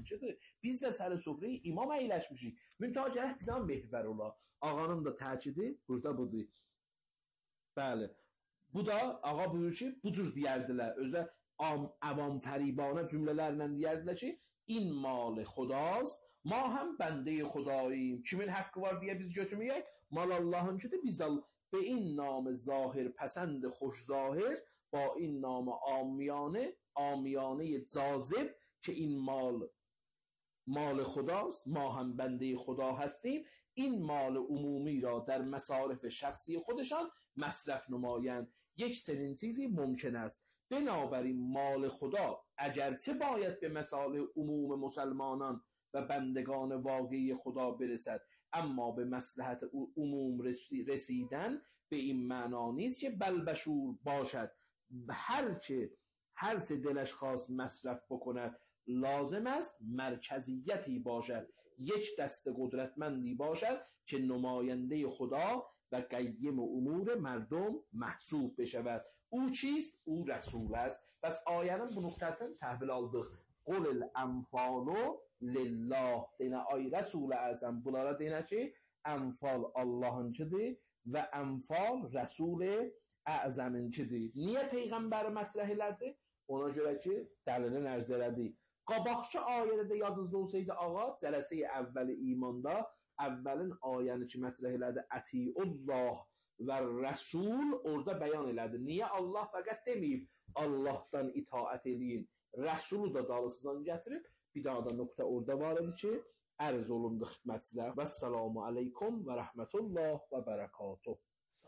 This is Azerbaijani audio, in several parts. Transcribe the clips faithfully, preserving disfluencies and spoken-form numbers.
Allahınçıdır. Biz də səli sofrayı imam əyləşmişik. Müntəha gərək bizdən mehvər ola. Ağanın da təkidi burada budur. Bəli. Bu da ağa buyurur ki, bu cür deyərdilər. Özdə avam fəribanə cümlələrlə deyərdilər ki, in mal xudaست, ma həm bəndə xudayım. Kimin haqqı var deyə biz götürməyək? Mal Allahınçıdır. Biz də به این نام ظاهر پسند خوش ظاهر با این نام عامیانه عامیانه جاذب که این مال مال خداست ما هم بنده خدا هستیم این مال عمومی را در مصارف شخصی خودشان مصرف نمایند یک چنین چیزی ممکن است بنابراین مال خدا اگرچه باید به مصالح عموم مسلمانان و بندگان واقعی خدا برسد اما به مصلحت عموم رسیدن به این معنا نیست که بلبشور باشد هرچه هرچه دلش خواست مصرف بکند لازم است مرکزیتی باشد یک دست قدرتمندی باشد که نماینده خدا و قیم امور مردم محسوب بشود او چیست؟ او رسول است پس آیه bu nöqtəsini təhvil aldıq قل الانفال لله deyinə ay Resul-i Əzəm bunlara deyinə ki انفال Allahınçıdır və انفال Resul-i Əzəminçidir. Niyə Peyğəmbəri mətrəh elədi? Ona görə ki dəlilin ərz elədi. Qabaqçı ayədə də yadınızda olsaydı ağa cələsə-i əvvəli imanda əvvəlin ayəni ki mətrəh elədi Atiullah və Rəsul orada bəyan elədi. Niyə Allah fəqət deməyib Allahdan itaət eləyin. Rəsulu da dalısından gətirib bir daha da nöqtə orada var idi ki ərz olundu xidmətinizə. Vəssalamu aleykum və rəhmətullah və bərəkatuh.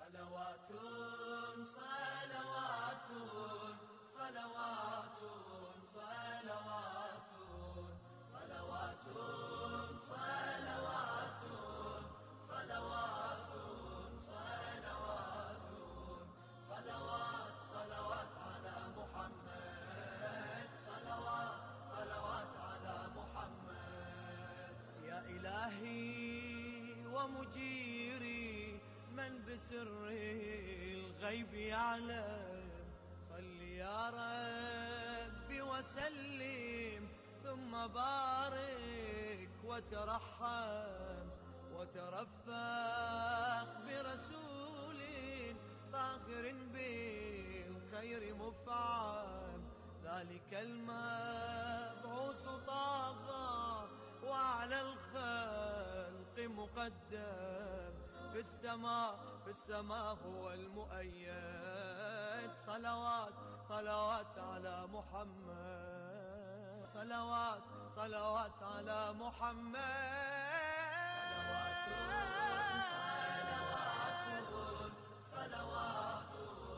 Salavatun, salavatun, salavatun, salavatun, salavatun, salavatun, salavatun, salavatun, salavat, salavat ala Muhammed, salavat, salavat ala Muhammed. Ya ilahi wa mujiri من بسر الغيب يعلم صل يا ربي وسلم ثم بارك وترحم وترفق برسول طاهر بالخير مفعم ذلك المبعوث طاغى وعلى الخلق مقدم في السماء في السماء هو المؤيد صلوات صلوات على محمد صلوات صلوات على محمد صلوات صلوات صلوات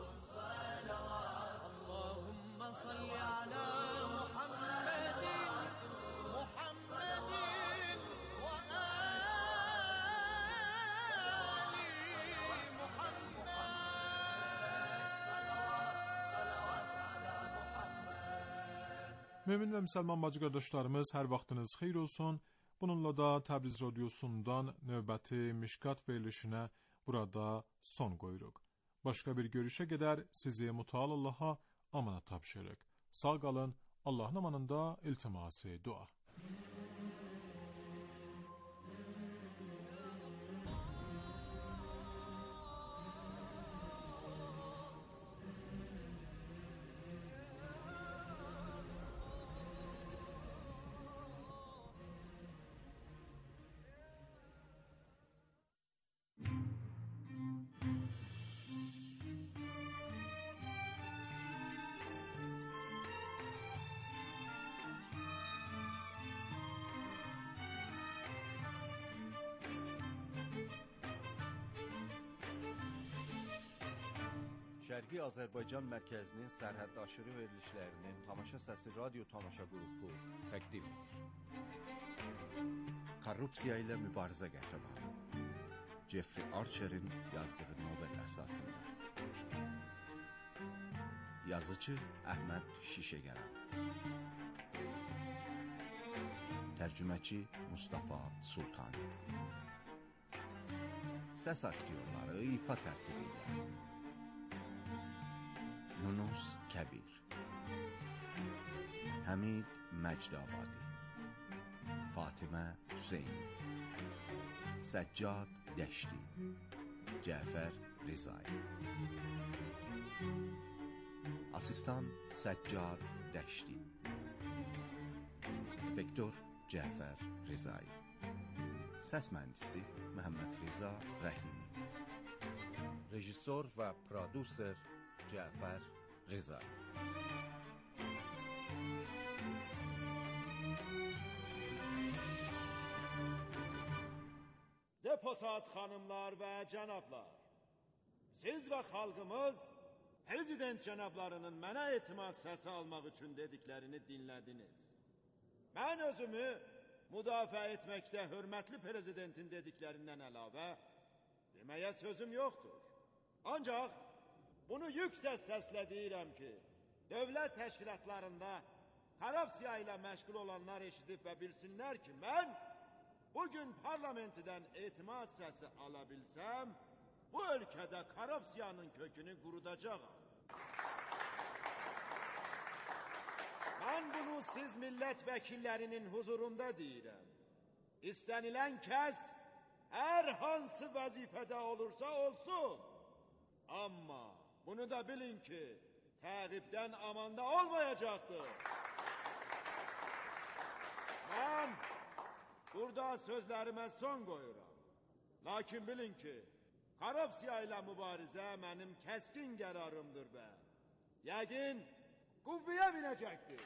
صلوات اللهم صل على محمد محمد Mömin və müsəlman bacı qardaşlarımız, hər vaxtınız xeyir olsun. Bununla da Təbriz Radiosundan növbəti Mişkat verilişinə burada son qoyuruq. Başqa bir görüşə qədər sizi Mütəal Allaha amanat tapşırıq. Sağ qalın, Allahın amanında iltiması dua. Şərqi Azərbaycan mərkəzinin sərhəddaşırı verilişlərinin Tamaşa Səsi radyo tamaşa qrupu təqdim edir. Korrupsiya ilə mübarizə qəhrəmanı Jeffrey Archer'in yazdığı novel əsasında. Yazıcı Əhməd Şişegəran, tərcüməçi Mustafa Sultani, səs aktyorları ifa tərtibi ilə Yunus Kəbir, Həmid Məcdabadi, Fatimə Hüseyn, Səccad Dəşti, Cəfər Rizai. Asistan Səccad Dəşti, Effektor Cəfər Rizai, Səs mühəndisi Məhəmməd Rza Rəhimi, Rejissor və prodüser Cəfər Rizai. Deputat xanımlar və cənablar, siz və xalqımız prezident cənablarının mənə etimad səsi almaq üçün dediklərini dinlədiniz. Mən özümü müdafiə etməkdə hörmətli prezidentin dediklərindən əlavə deməyə sözüm yoxdur. Ancaq bunu yüksək səslə deyirəm ki, dövlət təşkilatlarında korrupsiya ilə məşğul olanlar eşidib və bilsinlər ki, mən bugün parlamentidən etimad səsi ala bilsəm, bu ölkədə korrupsiyanın kökünü qurudacağam. Mən bunu siz millət vəkillərinin huzurunda deyirəm. İstənilən kəs hər hansı vəzifədə olursa olsun. Amma bunu da bilin ki, təqibdən amanda olmayacaqdır. Mən burada sözlərimə son qoyuram. Lakin bilin ki, korrupsiya ilə mübarizə mənim kəskin qərarımdır və yəqin qüvvəyə minəcəkdir.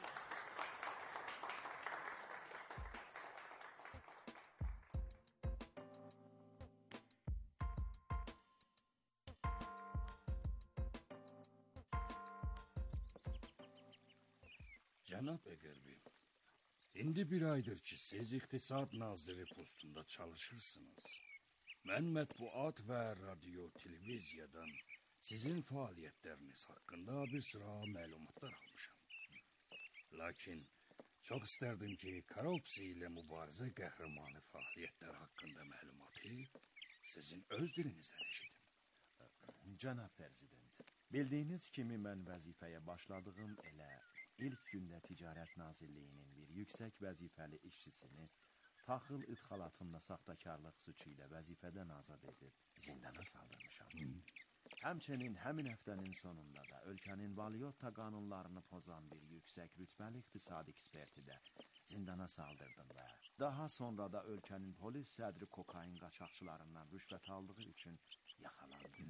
Cənab Əgərbi, indi bir aydır ki, siz İqtisad Naziri postunda çalışırsınız. Mən mətbuat və radio, televiziyadan sizin fəaliyyətləriniz haqqında bir sıra məlumatlar almışam. Lakin çox istərdim ki, korrupsiya ilə mübarizə qəhrəmanı fəaliyyətlər haqqında məlumatı sizin öz dilinizdən eşidim. Cənab prezident, bildiyiniz kimi mən vəzifəyə başladığım elə ilk gündə Ticarət Nazirliyinin bir yüksək vəzifəli işçisini taxıl idxalatında saxtakarlıq suçu ilə vəzifədən azad edib zindana saldırmışam. Hmm. Həmçinin həmin həftənin sonunda da ölkənin valyota qanunlarını pozan bir yüksək rütbəli iqtisadi eksperti də zindana saldırdım və daha sonra da ölkənin polis sədri kokain qaçaqçılarından rüşvət aldığı üçün yaxalandım.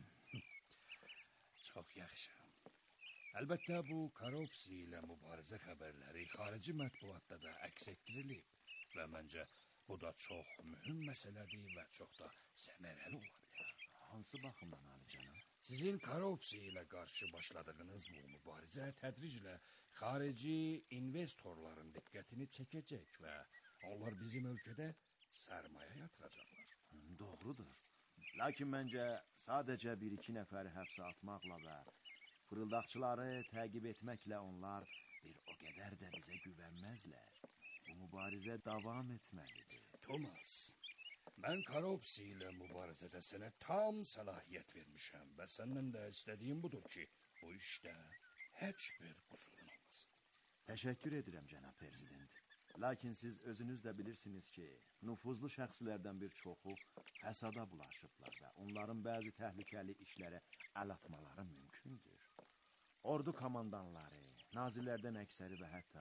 Çox yaxşı. Əlbəttə bu korrupsiya ilə mübarizə xəbərləri xarici mətbuatda da əks etdirilib və məncə bu da çox mühüm məsələdir və çox da səmərəli ola bilər. Hansı baxımdan Ali cənab? Sizin korrupsiya ilə qarşı başladığınız bu mübarizə tədriclə xarici investorların diqqətini çəkəcək və onlar bizim ölkədə sərmayə yatıracaqlar. Doğrudur. Lakin məncə sadəcə bir-iki nəfəri həbsə atmaqla və fırıldaqçıları təqib etməklə onlar bir o qədər də bizə güvənməzlər. Bu mübarizə davam etməlidir. Thomas, mən korrupsiya ilə mübarizədə sənə tam səlahiyyət vermişəm və səndən də istədiyim budur ki, bu işdə heç bir qüsurun olmasın. Təşəkkür edirəm, cənab prezident. Lakin siz özünüz də bilirsiniz ki, nüfuzlu şəxslərdən bir çoxu fəsada bulaşıblar və onların bəzi təhlükəli işlərə əl atmaları mümkündür. Ordu komandanları, nazirlərdən əksəri və hətta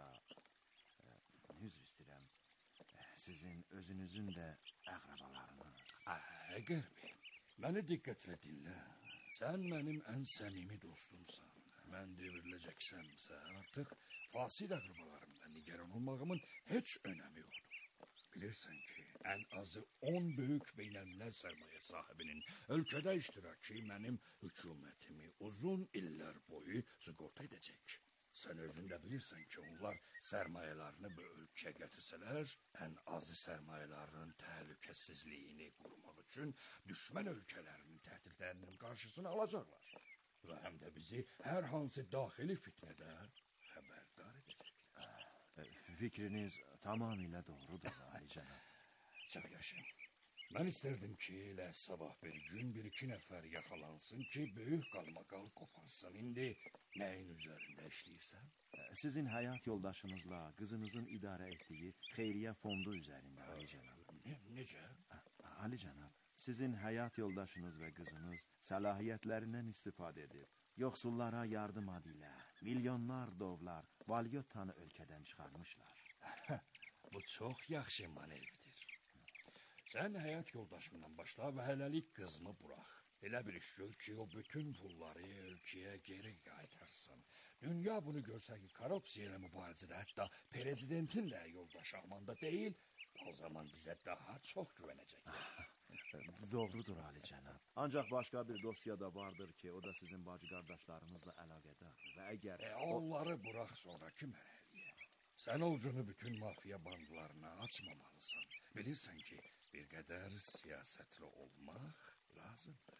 üzr istəyirəm, sizin özünüzün də əqrabalarınız. Əgərbi, məni diqqətlə dinlə. Sən mənim ən səmimi dostumsan. Mən devriləcəksəmsə artıq fasid əqrabalarımdan nigaran olmağımın heç önəmi yoxdur. Bilirsən ki, ən azı on böyük beynəlmiləl sərmayə sahibinin ölkədə iştirakı mənim hökumətimi uzun illər boyu sığorta edəcək. Sən özün də bilirsən ki, onlar sərmayələrini bu ölkəyə gətirsələr, ən azı sərmayələrinin təhlükəsizliyini qorumaq üçün düşmən ölkələrinin təhdidlərinin qarşısını alacaqlar. Və həm də bizi hər hansı daxili fitnədə xəbərdar edəcəklər. Fikriniz tamamilə doğrudur, Ali cənab. Çox yaxşı. Mən istərdim ki, elə sabah bir gün bir-iki nəfər yaxalansın ki, böyük qalmaqal qoparsın. İndi nəyin üzərində işləyirsən? Sizin həyat yoldaşınızla qızınızın idarə etdiyi xeyriyyə fondu üzərində, Ali cənab. Ne, necə? Ali cənab, sizin həyat yoldaşınız və qızınız səlahiyyətlərindən istifadə edib, yoxsullara yardım adı ilə milyonlar dollar valyutanı ölkədən çıxarmışlar. Bu çox yaxşı manevdir. Sən həyat yoldaşımla başla və hələlik qızımı burax. Elə bir iş gör ki, o bütün pulları ölkəyə geri qaytarsın. Dünya bunu görsə ki, korrupsiya ilə mübarizədə hətta prezidentin də yoldaşı amanda deyil, o zaman bizə daha çox güvənəcəklər. Doğrudur Ali cənab. Ancaq başqa bir dosya da vardır ki, o da sizin bacı qardaşlarınızla əlaqədardır və əgər... E, onları burax sonraki mərhələyə. Sən ovucunu bütün mafiya bandlarına açmamalısan. Bilirsən ki, bir qədər siyasətli olmaq lazımdır.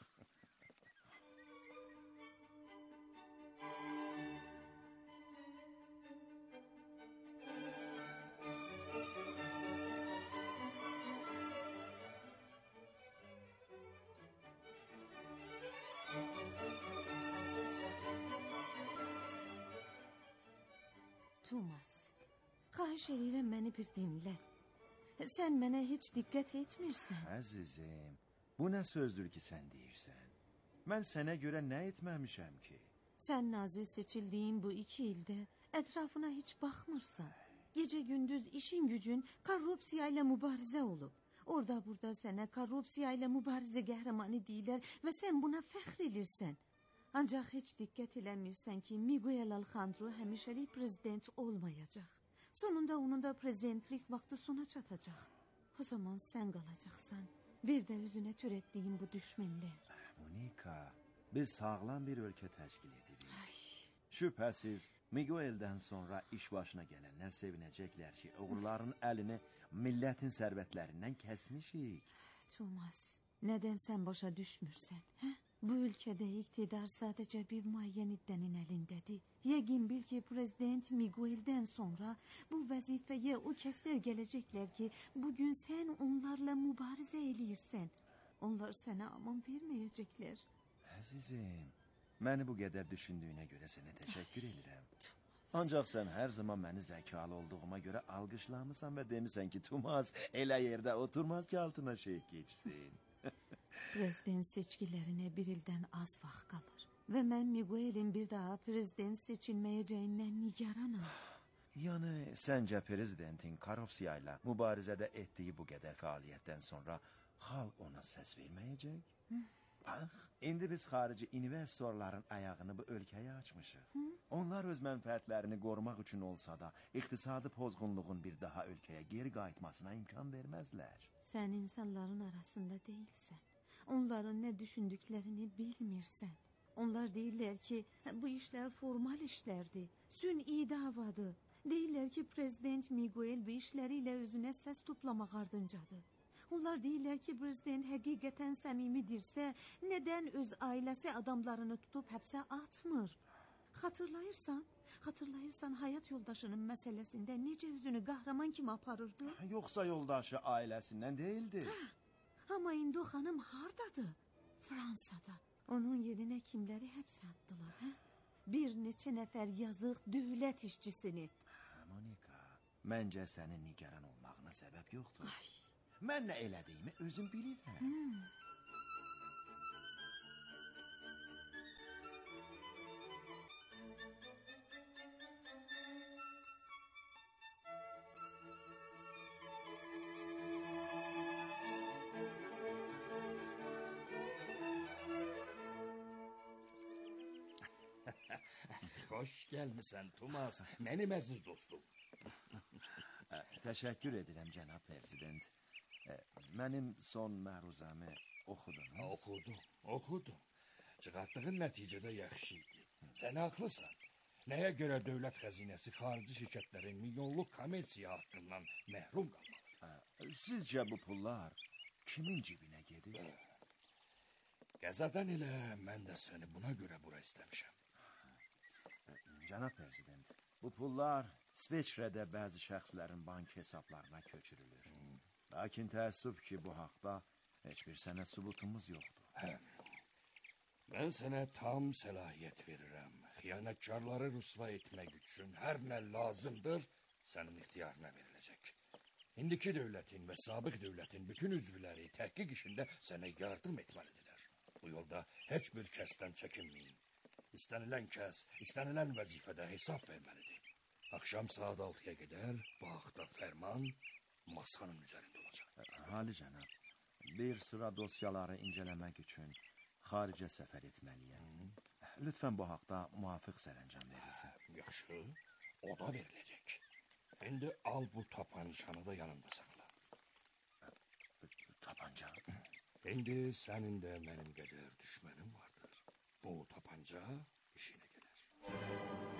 Thomas, xahiş edirəm məni bir dinlə. Sən mənə heç diqqət etmirsən. Əzizim, bu nə sözdür ki sən deyirsən? Mən sənə görə nə etməmişəm ki? Sən nazir seçildiyin bu iki ildə ətrafına heç baxmırsan. Gecə gündüz işin gücün korrupsiya ilə mübarizə olub. Orada burada sənə korrupsiya ilə mübarizə qəhrəmanı deyirlər və sən buna fəxr edirsən. Ancaq heç diqqət eləmirsən ki, Miguel Alejandro həmişəlik prezident olmayacaq. Sonunda onun da prezidentlik vaxtı sona çatacaq. O zaman sən qalacaqsan. Bir də üzünə törətdiyin bu düşmənlə. Monika, biz sağlam bir ölkə təşkil edirik. Ay. Şübhəsiz, Miguel'dən sonra iş başına gələnlər sevinəcəklər ki, oğulların əlini millətin sərvətlərindən kəsmişik. Thomas, nədən sən başa düşmürsən, hə? Bu ölkədə iqtidar sadəcə bir müəyyən iddənin əlindədir. Yəqin bil ki, prezident Miguel'dən sonra bu vəzifəyə o kəslər gələcəklər ki, bugün sən onlarla mübarizə eləyirsən. Onlar sənə aman verməyəcəklər. Əzizim, məni bu qədər düşündüyünə görə sənə təşəkkür edirəm. Ancaq sən hər zaman məni zəkalı olduğuma görə alqışlamısan və demisən ki, Thomas elə yerdə oturmaz ki, altına şey keçsin. Prezident seçkilərinə bir ildən az vaxt qalır. Və mən Miguel'in bir daha prezident seçilməyəcəyindən nigaranam. Yəni, səncə prezidentin korrupsiya ilə mübarizədə etdiyi bu qədər fəaliyyətdən sonra xalq ona səs verməyəcək? Hı? Bax, indi biz xarici investorların ayağını bu ölkəyə açmışıq. Hı? Onlar öz mənfəətlərini qorumaq üçün olsa da, iqtisadi pozğunluğun bir daha ölkəyə geri qayıtmasına imkan verməzlər. Sən insanların arasında deyilsən. Onların nə düşündüklərini bilmirsən. Onlar deyirlər ki, bu işlər formal işlərdir, sün'i davadır. Deyirlər ki, prezident Miguel bu işləri ilə özünə səs toplamaq ardıncadır. Onlar deyirlər ki, prezident həqiqətən səmimidirsə, nədən öz ailəsi adamlarını tutub həbsə atmır? Xatırlayırsan, xatırlayırsan həyat yoldaşının məsələsində necə özünü qəhrəman kimi aparırdı? Yoxsa yoldaşı ailəsindən deyildi? Hə, amma indi o xanım hardadır? Fransada. Onun yerinə kimləri həbsə atdılar, hə? Bir neçə nəfər yazıq dövlət işçisini. Monika, məncə sənin nigaran olmağına səbəb yoxdur. Ay. Mən nə elədiyimi özüm bilirəm. Hmm. Xoş gəlmisən, Thomas, mənim əziz dostum. Təşəkkür edirəm, cənab prezident. Mənim son məruzəmi oxudunuz. Oxudum, oxudum. Çıxartdığın nəticədə yaxşı idi. Sən haqlısan. Nəyə görə dövlət xəzinəsi xarici şirkətlərin milyonluq kommersiya haqqından məhrum qalmalıdır? Sizcə bu pullar kimin cibinə gedir? Qəzadan elə mən də səni buna görə bura istəmişəm. Cənab prezident, bu pullar İsveçrədə bəzi şəxslərin bank hesablarına köçürülür. Hmm. Lakin təəssüf ki, bu haqda heç bir sənəd sübutumuz yoxdur. Hə. Mən sənə tam səlahiyyət verirəm. Xiyanətkarları rüsva etmək üçün hər nə lazımdır, sənin ixtiyarına veriləcək. İndiki dövlətin və sabiq dövlətin bütün üzvləri təhqiq işində sənə yardım etməlidirlər. Bu yolda heç bir kəsdən çəkinməyin. İstənilən kəs, istənilən vəzifədə hesab verməlidir. Axşam saat altıya qədər bu haqda fərman masanın üzərində olacaq. Hali cənab, bir sıra dosyaları incələmək üçün xaricə səfər etməliyəm. Lütfən bu haqda muvafiq sərəncam verilsin. Yaxşı, o da veriləcək. İndi al bu tapançanı da yanında saxla. Tapanca? İndi sənin də mənim qədər düşmənim vardır. Bu tapanca işinə gələr.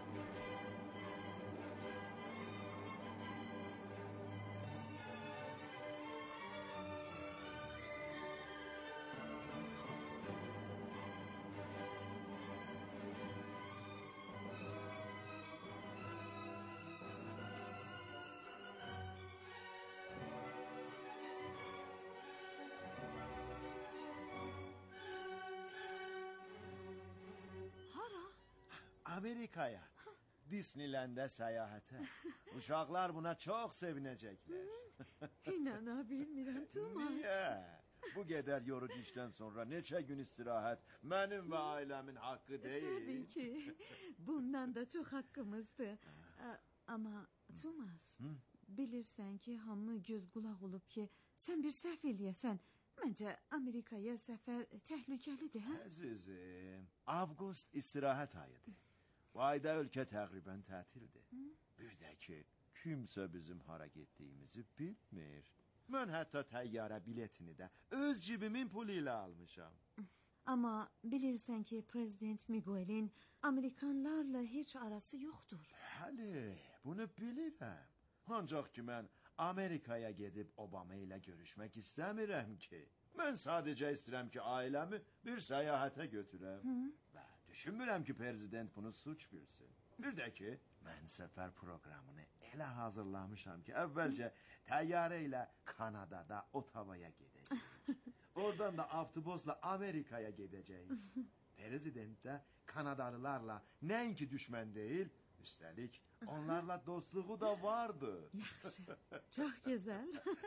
Hara? Amerika'ya. Disneyland'e səyahətə. Uşaqlar buna çox sevinəcəklər. İnana bilmirəm, Thomas. Niyə? Bu qədər yorucu işdən sonra neçə gün istirahət mənim və ailəmin haqqı deyil. Tabii ki. Bundan da çox haqqımızdır. A- Ama Thomas, bilirsən ki, hamı göz qulaq olub ki, sən bir səhv eləyəsən. Məncə Amerikaya səfər təhlükəlidir, hə? Əzizim, avqust istirahət ayıdır. Bu ayda ölkə təqribən tətildir. Bir də ki, kimsə bizim hara getdiyimizi bilmir. Mən hətta təyyarə biletini də öz cibimin pulu ilə almışam. Amma bilirsən ki, Prezident Miguel'in Amerikanlarla heç arası yoxdur. Həli, bunu bilirəm. Ancaq ki, mən Amerikaya gedib Obama ilə görüşmək istəmirəm ki. Mən sadəcə istəyirəm ki, ailəmi bir səyahətə götürəm. Və düşünmürəm ki, prezident bunu suç bilsin. Bir də ki, mən səfər proqramını elə hazırlamışam ki, əvvəlcə təyyarə ilə Kanadada Ottavaya gedəcəyik. Oradan da avtobusla Amerikaya gedəcəyik. Prezident də Kanadalılarla nəinki düşmən deyil, üstəlik onlarla dostluğu da vardı. Yaxşı, çox gözəl.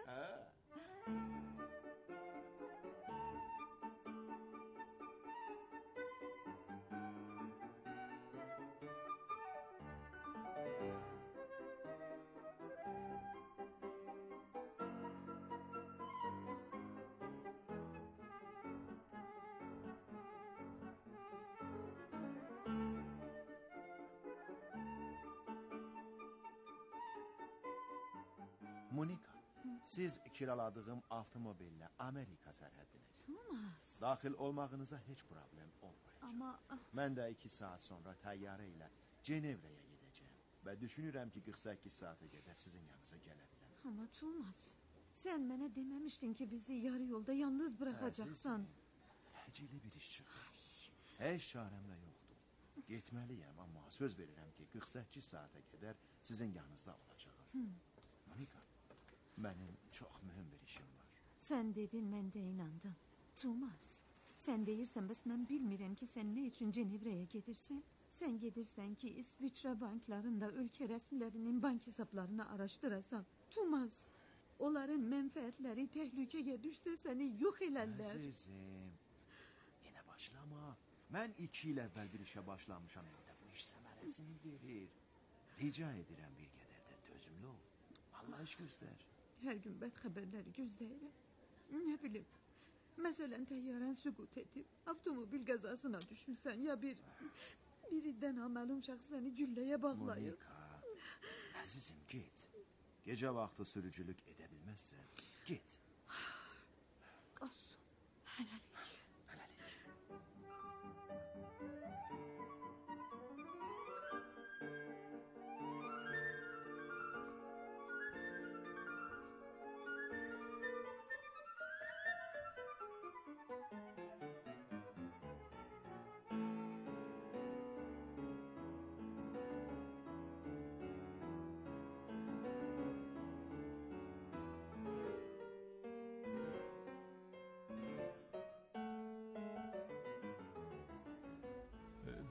Monika, siz kiraladığım avtomobillə Amerika sərhədinə Thomas, daxil olmağınıza heç problem olmayacaq. amma Mən də iki saat sonra təyyarə ilə Cenevrəyə gedəcəm və düşünürəm ki, qırx səkkiz saata qədər sizin yanınıza gələ bilərəm. amma Thomas, sən mənə deməmişdin ki, bizi yarı yolda yalnız bırakacaksan. Təcili bir iş çıxır. Heç çarəm də yoxdur. Getməliyəm, amma söz verirəm ki, qırx səkkiz saata qədər sizin yanınızda olacağam. Monika, mənim çox mühüm bir işim var. Sən dedin, mən də inandım. Thomas, sən deyirsən, bəs mən bilmirəm ki, sən nə üçün Cenevrəyə gedirsən? Sən gedirsən ki, İsviçrə banklarında ölkə rəsmilərinin bank hesablarını araşdırasan. Thomas, onların mənfəətləri təhlükəyə düşsə səni yox elərlər. Əzizim, yenə başlama. Mən iki il əvvəl bir işə başlamışam, indi də bu iş səmərəsini verir. Rica edirəm bir qədər də dözümlü ol. Allah iş göstər. Hər gün bəd xəbərləri gözləyirəm. Nə bilim, məsələn, təyyarən süqut edib, avtomobil qəzasına düşmüsən, ya bir birindən naməlum şəxs səni gülləyə bağlayıb. Monika, əzizim get. Gecə vaxtı sürücülük edə bilməzsən, get. Olsun, hələlik. Hələlik.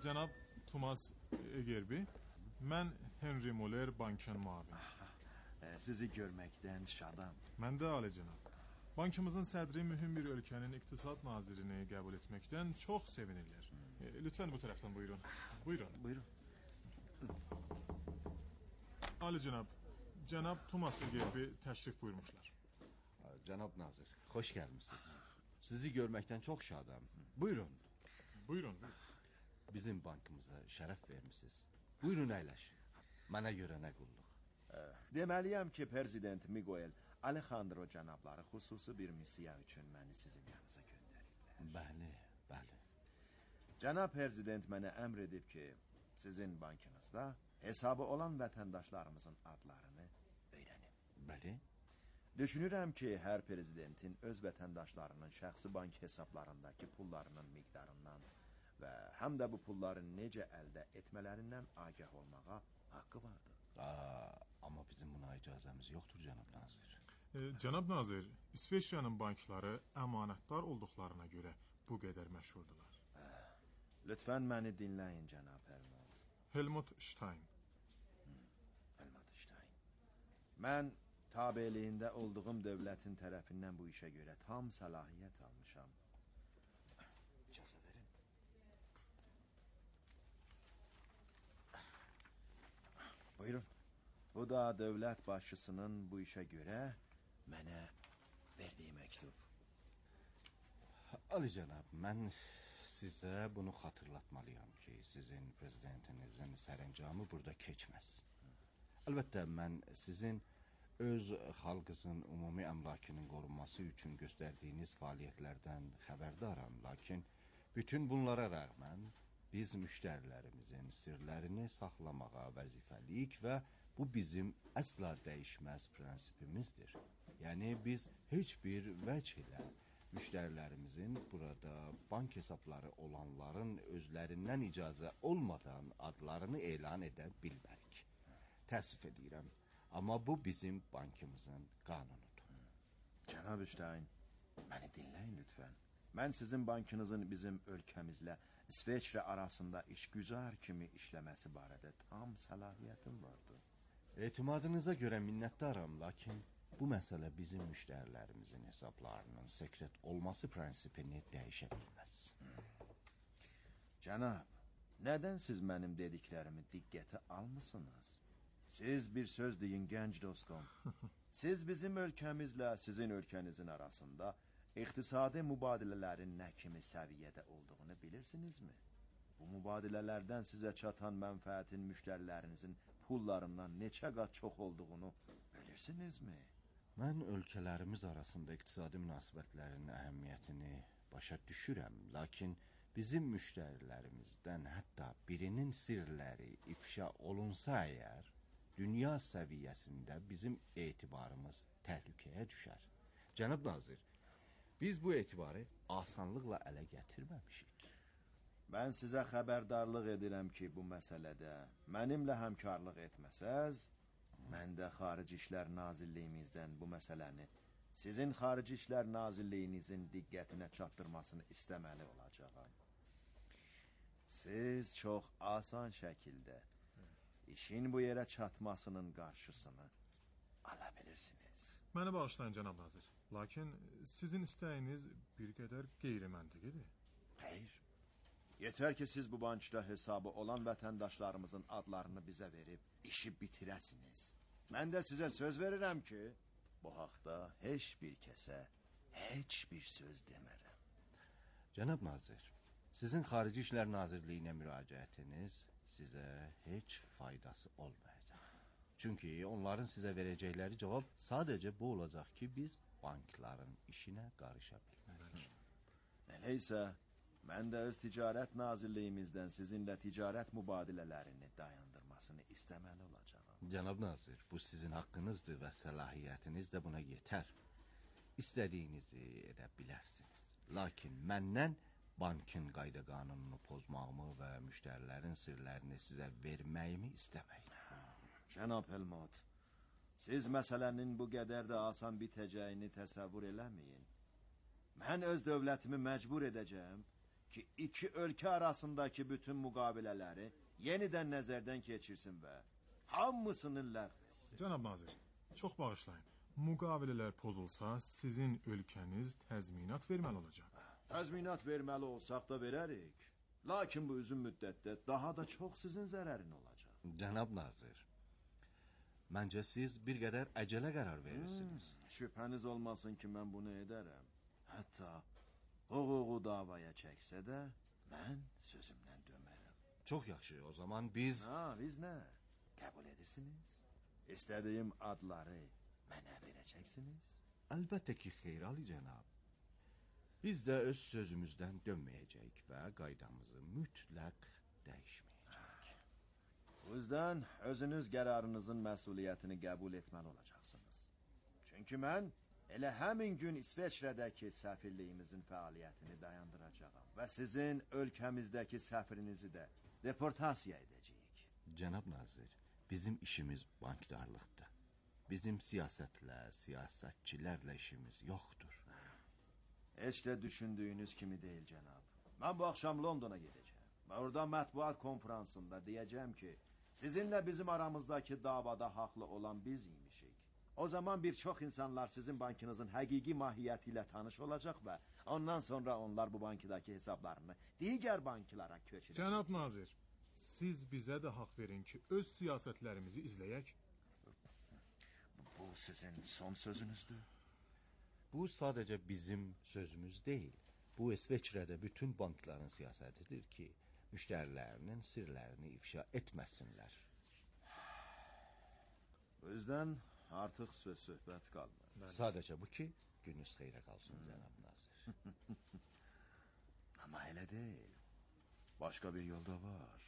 Cənab Thomas Egerbi, mən Henry Muller, bankın müavini. E, sizi görməkdən şadam. Mən də Ali cənab. Bankımızın sədri mühüm bir ölkənin iqtisad nazirini qəbul etməkdən çox sevinirlər. E, lütfən bu tərəfdən buyurun. Buyurun. Buyurun. Ali cənab, cənab Thomas Egerbi təşrif buyurmuşlar. Cənab nazir, xoş gəlmisiniz. Sizi görməkdən çox şadam. Buyurun. Buyurun. Bizim bankımıza şərəf vermisiniz. Buyurun əyləşin. Mənə görə nə qulluq. Deməliyəm ki, Prezident Miguel Alejandro cənabları xüsusi bir missiya üçün məni sizin yanınıza göndəriblər. Bəli, bəli. Cənab Prezident mənə əmr edib ki, sizin bankınızda hesabı olan vətəndaşlarımızın adlarını öyrənim. Bəli. Düşünürəm ki, hər prezidentin öz vətəndaşlarının şəxsi bank hesablarındakı pullarının miqdarından və həm də bu pulları necə əldə etmələrindən agah olmağa haqqı vardır. Aa, amma bizim buna icazəmiz yoxdur, cənab nazir. E, cənab nazir, İsveçrənin bankları əmanətdar olduqlarına görə bu qədər məşhurdular. Hə, lütfən məni dinləyin, cənab Helmut. Helmut Stein. Hmm, Helmut Stein. Mən tabeliyində olduğum dövlətin tərəfindən bu işə görə tam səlahiyyət almışam. İcazə verin. Buyurun. Bu da dövlət başçısının bu işə görə mənə verdiyi məktub. Ali cənab, mən sizə bunu xatırlatmalıyam ki, sizin prezidentinizin sərəncamı burada keçməz. Əlbəttə, mən sizin öz xalqınızın ümumi əmlakının qorunması üçün göstərdiyiniz fəaliyyətlərdən xəbərdaram, lakin bütün bunlara rəğmən biz müştərilərimizin sirlərini saxlamağa vəzifəliyik və bu bizim əsla dəyişməz prinsipimizdir. Yəni biz heç bir vəch ilə müştərilərimizin burada bank hesabları olanların özlərindən icazə olmadan adlarını elan edə bilmərik. Təəssüf edirəm. Amma bu bizim bankımızın qanunudur. Cənab Stein, məni dinləyin lütfən. Mən sizin bankınızın bizim ölkəmizlə İsveçrə arasında işgüzar kimi işləməsi barədə tam səlahiyyətim vardı. Etimadınıza görə minnətdaram, lakin bu məsələ bizim müştərilərimizin hesablarının sekret olması prinsipini dəyişə bilməz. Cənab, nədən siz mənim dediklərimi diqqətə almısınız? Siz bir söz deyin, gənc dostum. Siz bizim ölkəmizlə sizin ölkənizin arasında iqtisadi mübadilələrin nə kimi səviyyədə olduğunu bilirsinizmi? Bu mübadilələrdən sizə çatan mənfəətin müştərilərinizin pullarından neçə qat çox olduğunu bilirsinizmi? Mən ölkələrimiz arasında iqtisadi münasibətlərin əhəmiyyətini başa düşürəm, lakin bizim müştərilərimizdən hətta birinin sirləri ifşa olunsa əgər, dünya səviyyəsində bizim etibarımız təhlükəyə düşər. Cənab nazir, biz bu etibarı asanlıqla ələ gətirməmişik. Mən sizə xəbərdarlıq edirəm ki, bu məsələdə mənimlə həmkarlıq etməsəz, mən də Xarici İşlər Nazirliyimizdən bu məsələni sizin Xarici İşlər Nazirliyinizin diqqətinə çatdırmasını istəməli olacağam. Siz çox asan şəkildə İşin bu yerə çatmasının qarşısını ala bilirsiniz. Məni bağışlayın, cənab nazir. Lakin sizin istəyiniz bir qədər qeyri-məntiqidir. Xeyr. Yetər ki, siz bu bankda hesabı olan vətəndaşlarımızın adlarını bizə verib işi bitirəsiniz. Mən də sizə söz verirəm ki, bu haqda heç bir kəsə heç bir söz demərəm. Cənab nazir, sizin Xarici İşlər Nazirliyinə müraciətiniz sizə heç faydası olmayacaq. Çünki onların sizə verəcəkləri cavab sadəcə bu olacaq ki, biz bankların işinə qarışa bilmərik. Elə isə mən də öz ticarət nazirliyimizdən sizinlə ticarət mübadilələrini dayandırmasını istəməli olacağam. Cənab nazir, bu sizin haqqınızdır və səlahiyyətiniz də buna yetər. İstədiyinizi edə bilərsiniz. Lakin məndən bankın qayda qanununu pozmağımı və müştərilərin sirlərini sizə verməyimi istəməyin. Cənab Helmut, siz məsələnin bu qədər də asan bitəcəyini təsəvvür eləməyin. Mən öz dövlətimi məcbur edəcəm ki iki ölkə arasındakı bütün müqavilələri yenidən nəzərdən keçirsin və hamısını ləğv etsin. Cənab nazir, çox bağışlayın. Müqavilələr pozulsa, sizin ölkəniz təzminat verməli olacaq. Təzminat verməli olsaq da verərik. Lakin bu uzun müddətdə daha da çox sizin zərərin olacaq. Cənab nazir, məncə siz bir qədər əcələ qərar verirsiniz. Hmm, şübhəniz olmasın ki, mən bunu edərəm. Hətta hüququ davaya çəksə də, mən sözümdən dönmərəm. Çox yaxşı, o zaman biz... Ha, biz nə? Qəbul edirsiniz? İstədiyim adları mənə verəcəksiniz? Əlbəttə ki, xeyr, Ali cənab. Biz də öz sözümüzdən dönməyəcəyik və qaydamızı mütləq dəyişməyəcəyik. Bu yüzden özünüz qərarınızın məsuliyyətini qəbul etməli olacaqsınız. Çünki mən elə həmin gün İsveçrədəki səfirliyimizin fəaliyyətini dayandıracağam və sizin ölkəmizdəki səfirinizi də deportasiya edəcəyik. Cənab nazir, bizim işimiz bankdarlıqdır. Bizim siyasətlə, siyasətçilərlə işimiz yoxdur. Heç də düşündüyünüz kimi deyil, cənab. Mən bu axşam Londona gedəcəm. Və orada mətbuat konferansında deyəcəm ki, sizinlə bizim aramızdakı davada haqlı olan biz imişik. O zaman bir çox insanlar sizin bankınızın həqiqi mahiyyəti ilə tanış olacaq və ondan sonra onlar bu bankidaki hesablarını digər banklara köçürəcək. Cənab nazir, siz bizə də haqq verin ki, öz siyasətlərimizi izləyək. Bu sizin son sözünüzdür. Bu sadəcə bizim sözümüz deyil. Bu İsveçrədə bütün bankların siyasətidir ki, müştərilərinin sirlərini ifşa etməsinlər. Bu yüzden artıq söz söhbət qalmır. Sadəcə bu ki, gününüz xeyrə qalsın, hmm. cənab nazir. Amma elə deyil. Başqa bir yolda var.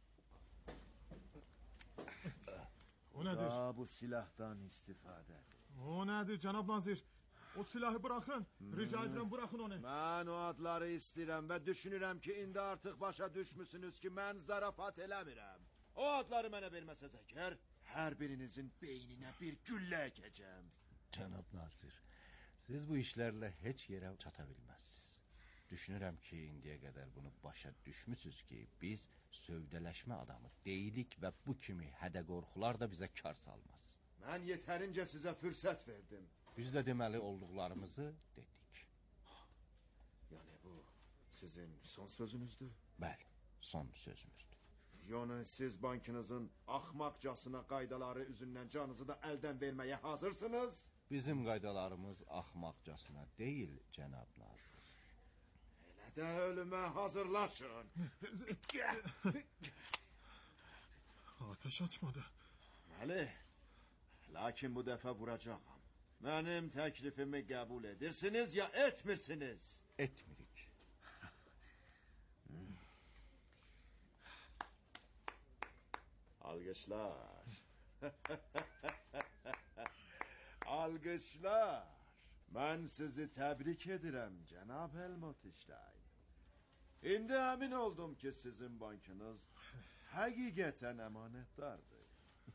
O nədir? Da bu silahdan istifadədir. O nədir, cənab nazir? O silahı bırakın. Rica edirəm, bırakın onu. Mən o adları istəyirəm və düşünürəm ki, indi artıq başa düşmüsünüz ki, mən zarafat eləmirəm. O adları mənə verməsəz əgər, hər birinizin beyninə bir güllə əkəcəm. Cənab nazir, siz bu işlərlə heç yerə çata bilməzsiniz. Düşünürəm ki, indiyə qədər bunu başa düşmüsünüz ki, biz sövdələşmə adamı deyilik və bu kimi hədə-qorxular da bizə kar salmaz. Mən yetərincə sizə fürsət verdim. Biz də deməli olduqlarımızı dedik. Yəni bu sizin son sözünüzdür? Bəli, son sözümüzdür. Yəni siz bankınızın axmaqcasına qaydaları üzündən canınızı da əldən verməyə hazırsınız? Bizim qaydalarımız axmaqcasına deyil, cənab nazir. Elə də ölümə hazırlaşın. Ateş açmadı. Bəli, lakin bu dəfə vuracağım. Mənim təklifimi qəbul edirsiniz ya etmirsiniz? Etmirik. Alqışlar. Alqışlar. Mən sizi təbrik edirəm, cənab Helmut Stein. İndi əmin oldum ki, sizin bankınız həqiqətən əmanətdardır.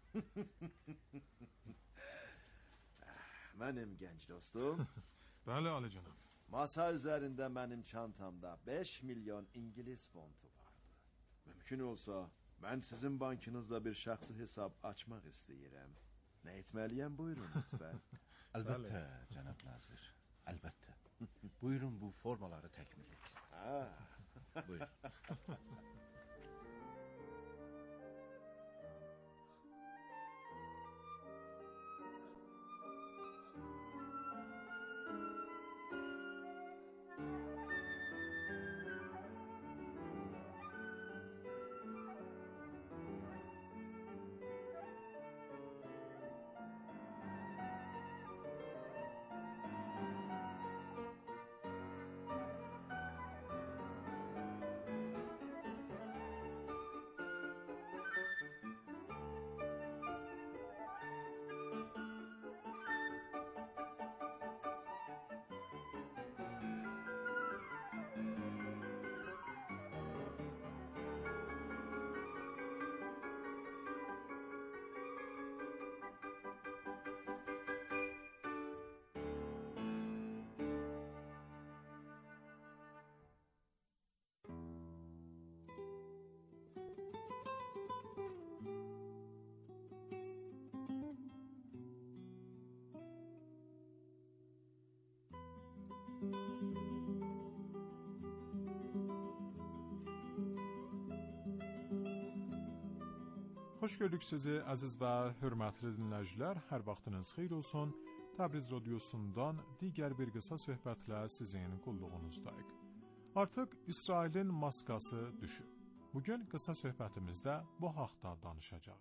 Mənim gənc dostum. Bəli, Ali cənab. Masa üzərində mənim çantamda beş milyon İngiliz fontu vardı. Mümkün olsa, mən sizin bankınızda bir şəxsi hesab açmaq istəyirəm. Nə etməliyəm, buyurun lütfən. Əlbəttə, cənab nazir, əlbəttə. Buyurun bu formaları təkmil edin. Ha. Buyurun. Xoş gördük sizi əziz və hörmətli dinləyicilər. Hər vaxtınız xeyir olsun. Təbriz radiosundan digər bir qısa söhbətlə sizin qulluğunuzdayıq. Artıq İsrailin maskası düşüb. Bugün qısa söhbətimizdə bu haqda danışacağıq.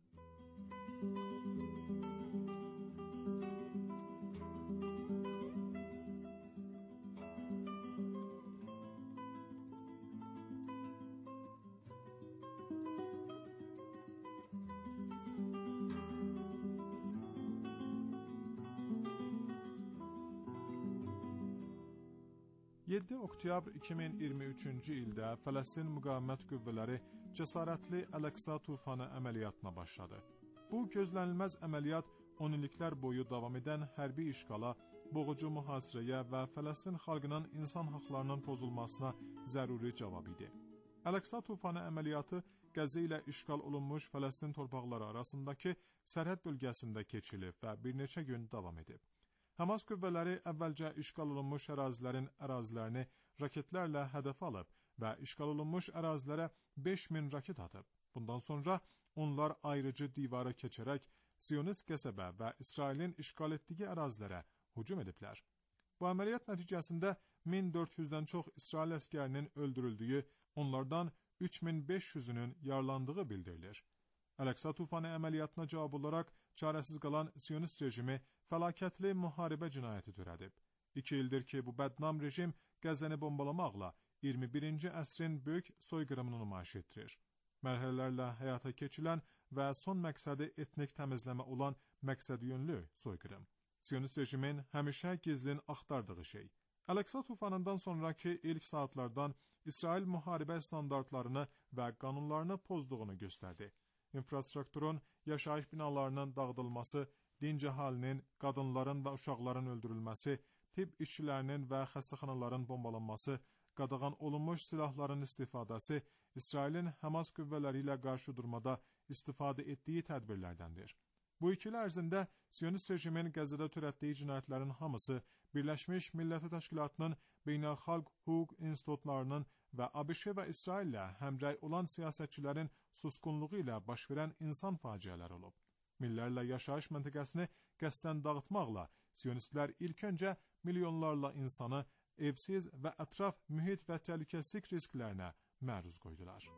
yeddi oktyabr iki min iyirmi üçüncü ildə Fələstin müqavimət qüvvələri cəsarətli Əl-Əqsa tufanı əməliyyatına başladı. Bu gözlənilməz əməliyyat on illiklər boyu davam edən hərbi işğala, boğucu mühasirəyə və Fələstin xalqının insan haqlarının pozulmasına zəruri cavab idi. Əl-Əqsa tufanı əməliyyatı Qəzza ilə işğal olunmuş Fələstin torpaqları arasındakı sərhəd bölgəsində keçilib və bir neçə gün davam edib. Hamas qüvvələri əvvəlcə işğal olunmuş ərazilərin ərazilərini raketlərlə hədəf alıb və işğal olunmuş ərazilərə beş min raket atıb. Bundan sonra onlar ayrıcı divarı keçərək Siyonist qəsəbə və İsrailin işğal etdiyi ərazilərə hücum ediblər. Bu əməliyyat nəticəsində min dörd yüzdən çox İsrail əskərinin öldürüldüyü, onlardan üç min beş yüzünün yaralandığı bildirilir. Əl-Əqsa tufanı əməliyyatına cavab olaraq çarəsiz qalan Siyonist rejimi fəlakətli müharibə cinayəti törədib. İki ildir ki, bu bədnam rejim Qəzzəni bombalamaqla iyirmi birinci əsrin böyük soyqırımını nümayiş etdirir. Mərhələlərlə həyata keçilən və son məqsədi etnik təmizləmə olan məqsədyönlü soyqırım. Siyonist rejimin həmişə gizlin axtardığı şey. Əl-Əqsa tufanından sonraki ilk saatlardan İsrail müharibə standartlarını və qanunlarını pozduğunu göstərdi. İnfrastrukturun, yaşayış binalarının dağıdılması, dinc əhalinin, qadınların və uşaqların öldürülməsi, tibb işçilərinin və xəstəxanaların bombalanması, qadağan olunmuş silahların istifadəsi İsrailin Hamas qüvvələri ilə qarşı durmada istifadə etdiyi tədbirlərdəndir. Bu iki il ərzində Siyonist rejimin Qəzzada törətdiyi cinayətlərin hamısı Birləşmiş Millətlər Təşkilatının, beynəlxalq hüquq institutlarının və ABŞ və İsraillə həmrəy olan siyasətçilərin susqunluğu ilə baş verən insan faciələri olub. Millərlə yaşayış məntəqəsini qəsdən dağıtmaqla Siyonistlər ilk öncə milyonlarla insanı evsiz və ətraf mühit və təhlükəsizlik risklərinə məruz qoydular.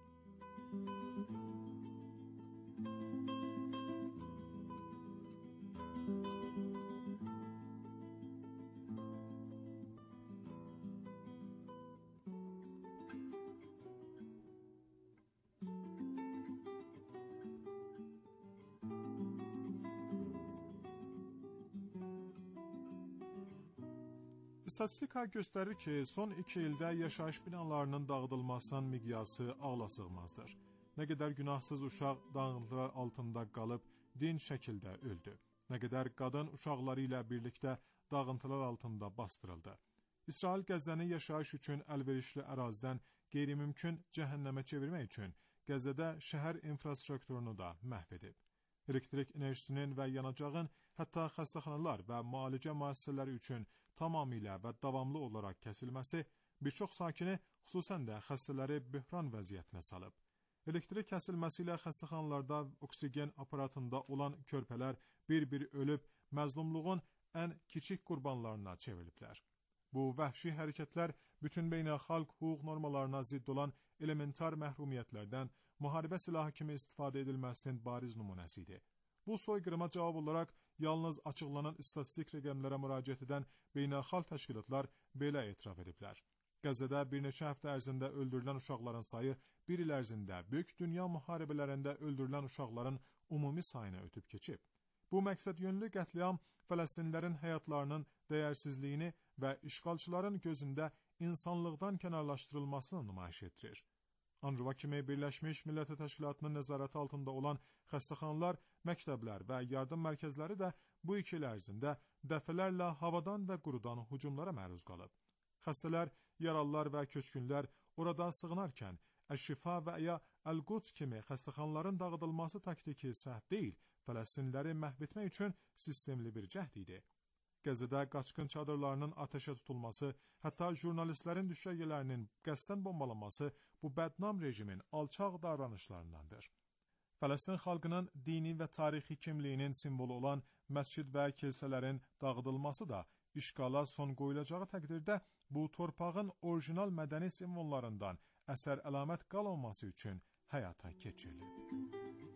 Statistika göstərir ki, son iki ildə yaşayış binalarının dağıdılmasının miqyası ağla sığmazdır. Nə qədər günahsız uşaq dağıntılar altında qalıb, dinc şəkildə öldü. Nə qədər qadın uşaqları ilə birlikdə dağıntılar altında bastırıldı. İsrail Qəzzəni yaşayış üçün əlverişli ərazidən qeyri-mümkün cəhənnəmə çevirmək üçün Qəzzədə şəhər infrastrukturunu da məhv edib. Elektrik enerjisinin və yanacağın, hətta xəstəxanalar və müalicə müəssisələri üçün tamamilə və davamlı olaraq kəsilməsi bir çox sakini, xüsusən də xəstələri böhran vəziyyətinə salıb. Elektrik kəsilməsi ilə xəstəxanalarda oksigen aparatında olan körpələr bir-bir ölüb, məzlumluğun ən kiçik qurbanlarına çevriliblər. Bu vəhşi hərəkətlər bütün beynəlxalq hüquq normalarına zidd olan elementar məhrumiyyətlərdən müharibə silahı kimi istifadə edilməsinin bariz nümunəsi idi. Bu soyqırıma cavab olaraq yalnız açıqlanan istatistik rəqəmlərə müraciət edən beynəlxalq təşkilatlar belə etiraf ediblər. Qəzzədə bir neçə həftə ərzində öldürülən uşaqların sayı bir il ərzində böyük dünya müharibələrində öldürülən uşaqların ümumi sayına ötüb keçib. Bu məqsədyönlü qətliam Fələstinlilərin həyatlarının dəyərsizliyini və işğalçıların gözündə insanlıqdan kənarlaşdırılmasını nümayiş etdirir. Anruva kimi Birləşmiş Millətlər Təşkilatının nəzarəti altında olan xəstəxanalar, məktəblər və yardım mərkəzləri də bu iki il ərzində dəfələrlə havadan və qurudan hücumlara məruz qalıb. Xəstələr, yaralılar və köçkünlər orada sığınarkən Əş-Şifa və ya Əl-Quds kimi xəstəxanaların dağıdılması taktiki səhv deyil, Fələstinliləri məhv etmək üçün sistemli bir cəhd idi. Qəzzədə qaçqın çadırlarının atəşə tutulması, hətta jurnalistlərin düşərgələrinin qəsdən bombalanması bu bədnam rejimin alçaq davranışlarındandır. Fələstin xalqının dini və tarixi kimliyinin simvolu olan məscid və kilsələrin dağıdılması da işğala son qoyulacağı təqdirdə bu torpağın orijinal mədəni simvollarından əsər əlamət qalmaması üçün həyata keçirilib.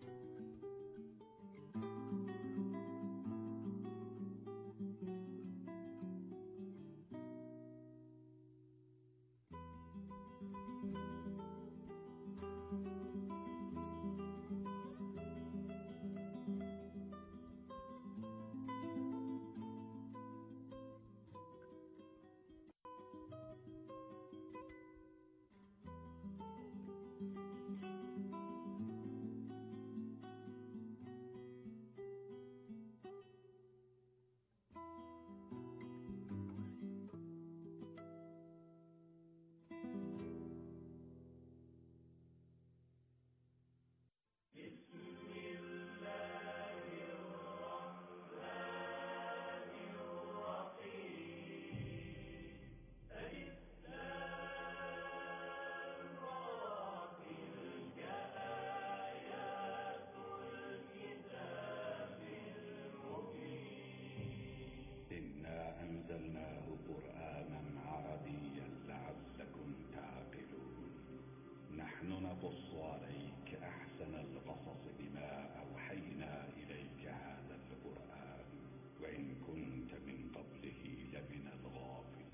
أنزلناه قرآنا عربيا لعلكم تعقلون نحن نقص عليك أحسن القصص بما أوحينا إليك هذا القرآن وإن كنت من قبله لمن الغافلين.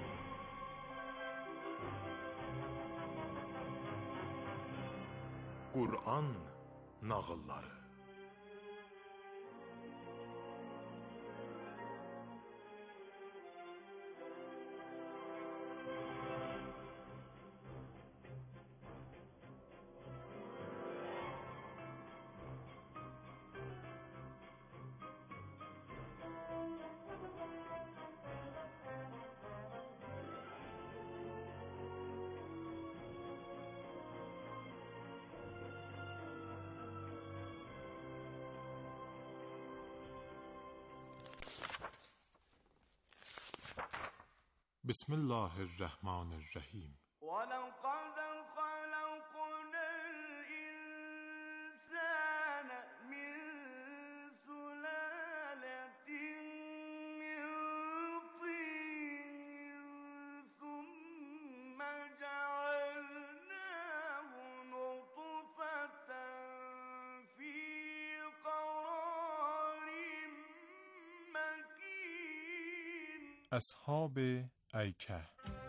Qur'an nağılları. Bismillahirrahmanirrahim. وَلَقَدْ خَلَقْنَا الْإِنسَانَ مِنْ سُلَالَةٍ مِنْ طِينٍ ثُمَّ جَعَلْنَاهُ نُطْفَةً فِي قَرَارٍ مَكِينٍ. اصحاب ایکه.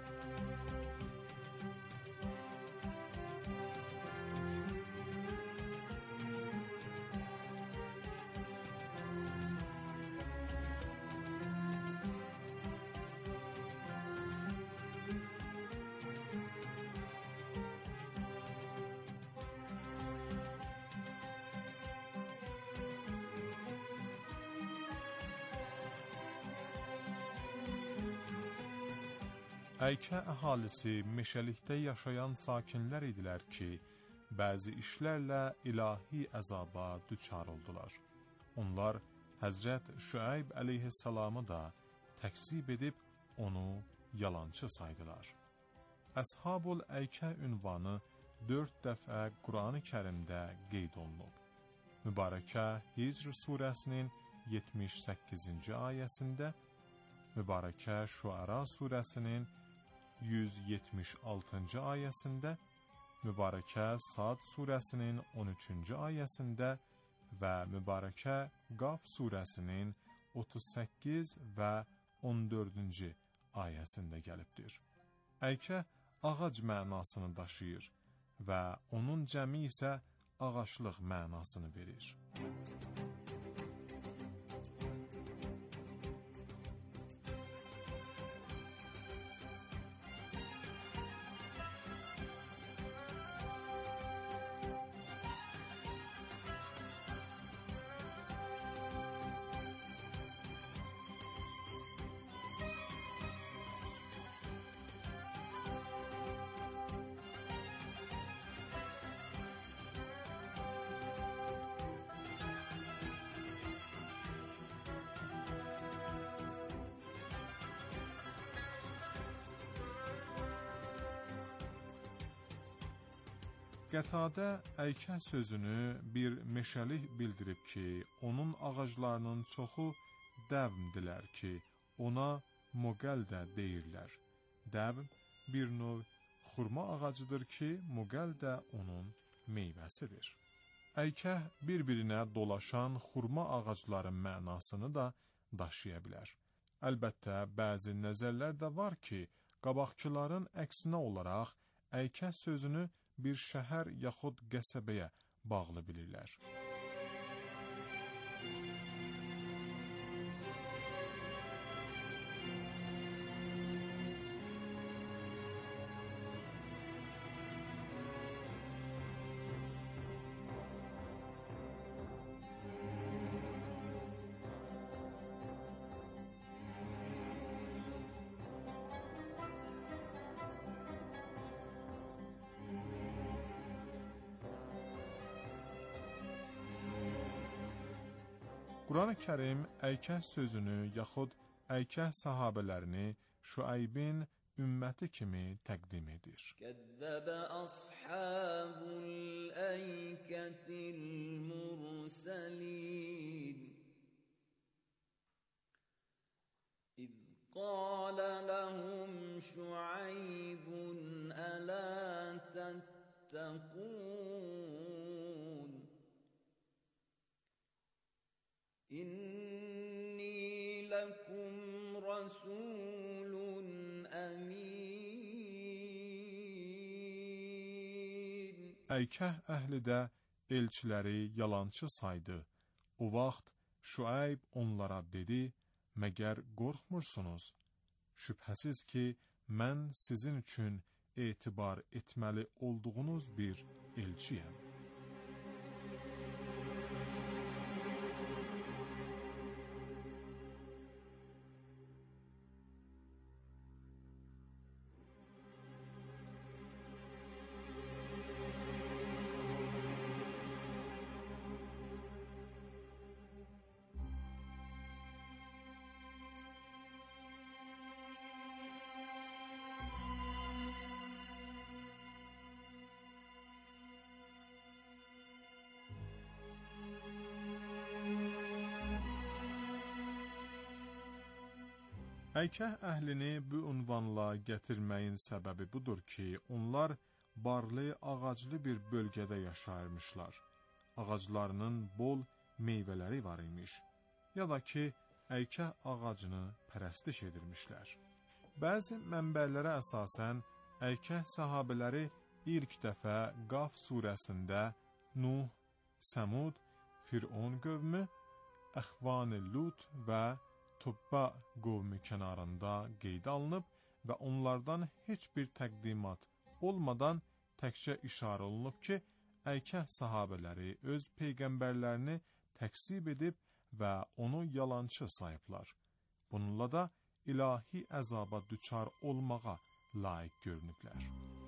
Əykə əhalisi meşəlikdə yaşayan sakinlər idilər ki, bəzi işlərlə ilahi əzaba düçar oldular. Onlar Həzrət Şüeyb əleyhissalamı da təksib edib onu yalançı saydılar. Əshab-ül Əykə ünvanı dörd dəfə Qur'an-ı Kərimdə qeyd olunub. Mübarəkə Hicr surəsinin yetmiş səkkizinci ayəsində, Mübarəkə Şuara surəsinin yüz yetmiş altıncı ayəsində, Mübarəkə Sad surəsinin on üçüncü ayəsində və Mübarəkə Qaf surəsinin otuz səkkiz və on dördüncü ayəsində gəlibdir. Əykə ağac mənasını daşıyır və onun cəmi isə ağaçlıq mənasını verir. Qətadə əykə sözünü bir meşəlik bildirib ki, onun ağaclarının çoxu dəvmdilər ki, ona moqəl də deyirlər. Dəvm bir növ xurma ağacıdır ki, moqəl də onun meyvəsidir. Əykə bir-birinə dolaşan xurma ağacların mənasını da daşıya bilər. Əlbəttə, bəzi nəzərlər də var ki, qabaqçıların əksinə olaraq əykə sözünü bir şəhər yaxud qəsəbəyə bağlı bilirlər. Quran-ı Kərim əykə sözünü yaxud əykə sahabələrini Şüəybin ümməti kimi təqdim edir. Kəzzəbə ashabul əykətil mursəlin İz qalə ləhum Şüəybun ələ təttəqun İnni lekum rasulun amin. Əykəh əhli də elçiləri yalançı saydı. O vaxt Şüayb onlara dedi, məgər qorxmursunuz? Şübhəsiz ki, mən sizin üçün etibar etməli olduğunuz bir elçiyəm. Əykəh əhlini bu ünvanla gətirməyin səbəbi budur ki, onlar barlı, ağaclı bir bölgədə yaşayırmışlar. Ağaclarının bol meyvələri var imiş, ya da ki, əykəh ağacını pərəstiş edirmişlər. Bəzi mənbələrə əsasən, əykəh sahabələri ilk dəfə Qaf surəsində Nuh, Səmud, Fir'on qövmü, Əxvan-ı Lut və Tubba qovmi kənarında qeydə alınıb və onlardan heç bir təqdimat olmadan təkcə işarə olunub ki, əykəh sahabələri öz peyğəmbərlərini təksib edib və onu yalançı sayıblar. Bununla da ilahi əzaba düçar olmağa layiq görünüblər.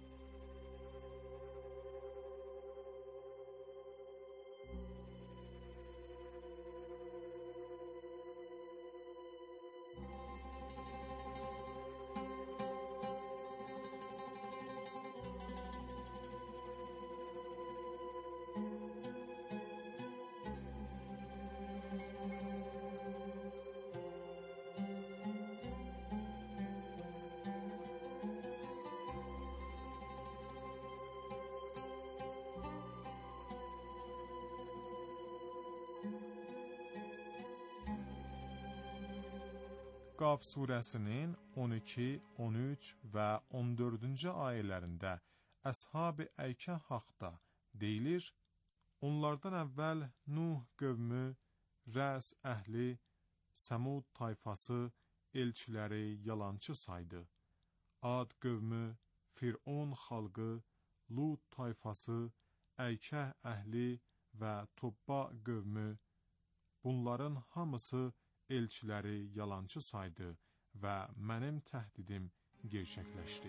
Qaf surəsinin on iki, on üç və on dördüncü ayələrində Əshab-ı Əykə haqda deyilir, onlardan əvvəl Nuh qövmü, Rəs əhli, Səmud tayfası elçiləri yalançı saydı. Ad qövmü, Fir'on xalqı, Lut tayfası, Əykə əhli və Tubba qövmü, bunların hamısı elçiləri yalançı saydı və mənim təhdidim gerçəkləşdi.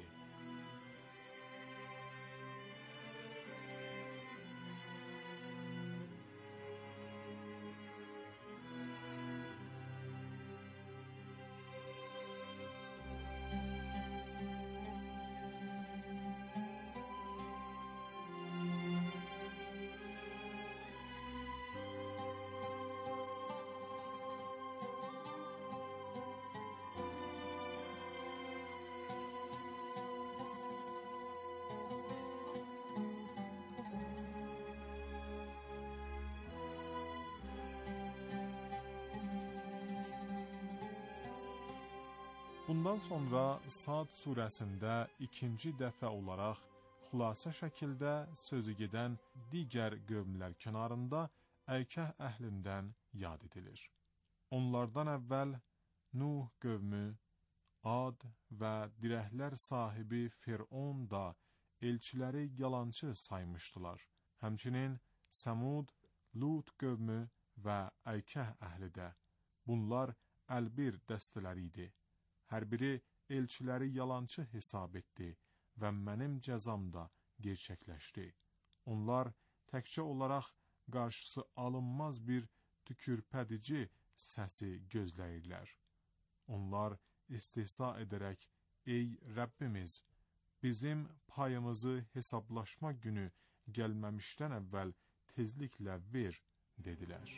Bundan sonra Sad surəsində ikinci dəfə olaraq xülasə şəkildə sözü gedən digər qövmlər kənarında Əykəh əhlindən yad edilir. Onlardan əvvəl Nuh qövmü, Ad və dirəklər sahibi Fir'on da elçiləri yalançı saymışdılar. Həmçinin Səmud, Lut qövmü və Əykəh əhli də. Bunlar əlbir dəstələri idi. Hər biri elçiləri yalançı hesab etdi və mənim cəzam da gerçəkləşdi. Onlar təkcə olaraq qarşısı alınmaz bir tükürpədici səsi gözləyirlər. Onlar istehza edərək, ey Rəbbimiz, bizim payımızı hesablaşma günü gəlməmişdən əvvəl tezliklə ver, dedilər.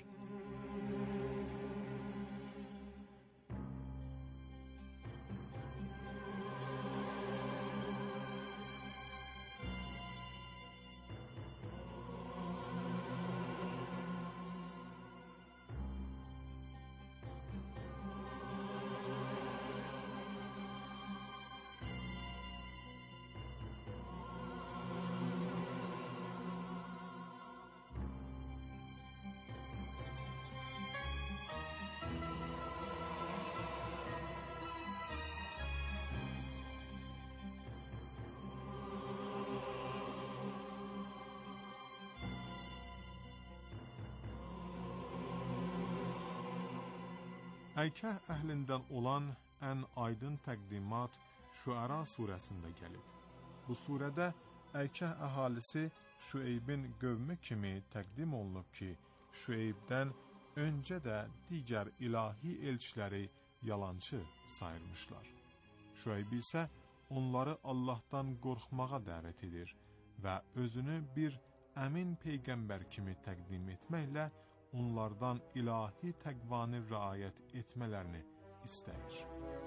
Əykəh əhlindən olan ən aydın təqdimat Şüəra surəsində gəlib. Bu surədə Əykəh əhalisi Şüeybin qövmü kimi təqdim olunub ki, Şüeybdən öncə də digər ilahi elçiləri yalançı sayırmışlar. Şüeyb isə onları Allahdan qorxmağa dəvət edir və özünü bir əmin peyğəmbər kimi təqdim etməklə onlardan ilahi təqvanı riayət etmələrini istəyir.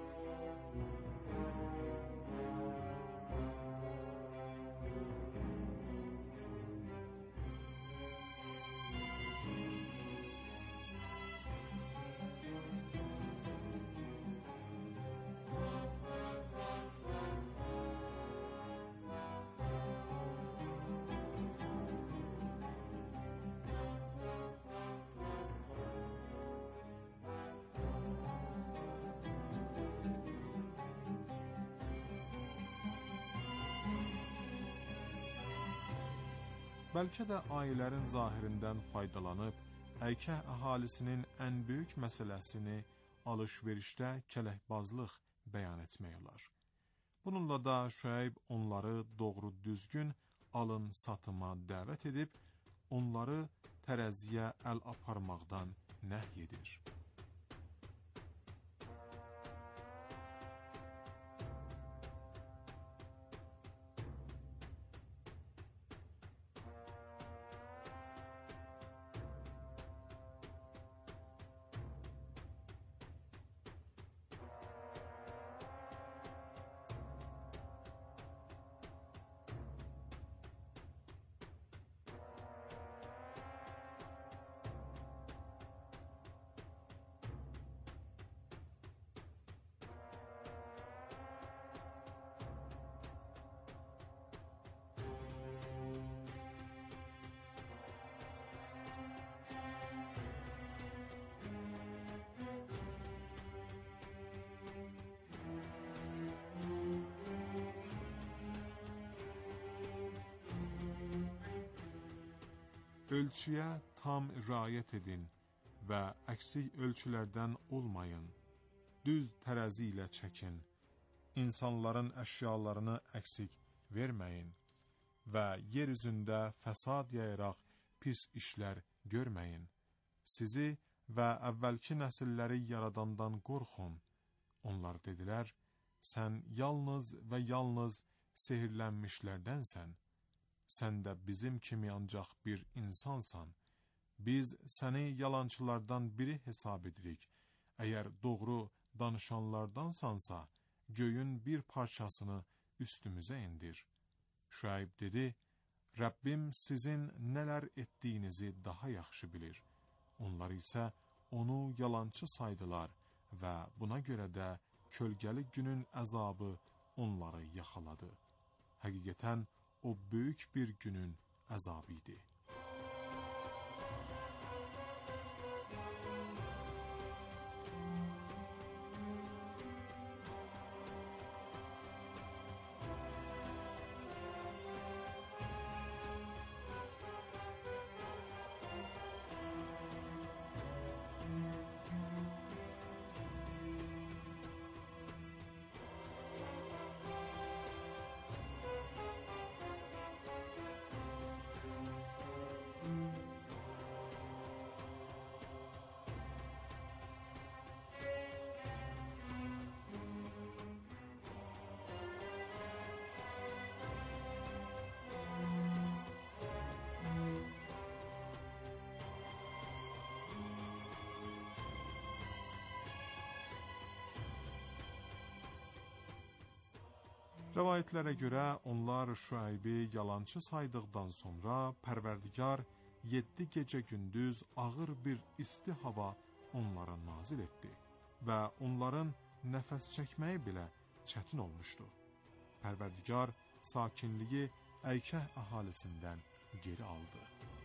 Bəlkə də ayələrin zahirindən faydalanıb, Əykəh əhalisinin ən böyük məsələsini alış-verişdə kələkbazlıq bəyan etmək olar. Bununla da Şüeyb onları doğru düzgün alın-satıma dəvət edib, onları tərəziyə əl aparmaqdan nəhy edir. Ölçüyə tam riayət edin və əksik ölçülərdən olmayın. Düz tərəzi ilə çəkin. İnsanların əşyalarını əksik verməyin və yer üzündə fəsad yayaraq pis işlər görməyin. Sizi və əvvəlki nəsilləri yaradandan qorxun. Onlar dedilər, sən yalnız və yalnız sehirlənmişlərdənsən. Sən də bizim kimi ancaq bir insansan. Biz səni yalançılardan biri hesab edirik. Əgər doğru danışanlardansansa, göyün bir parçasını üstümüzə indir. Şüeyb dedi, Rəbbim sizin nələr etdiyinizi daha yaxşı bilir. Onlar isə onu yalançı saydılar və buna görə də kölgəli günün əzabı onları yaxaladı. Həqiqətən o böyük bir günün əzabı idi. Rəvayətlərə görə onlar Şüaybi yalançı saydıqdan sonra Pərverdigar yeddi gecə gündüz ağır bir isti hava onlara nazil etdi və onların nəfəs çəkməyi belə çətin olmuşdu. Pərverdigar sakinliyi Əykəh əhalisindən geri aldı.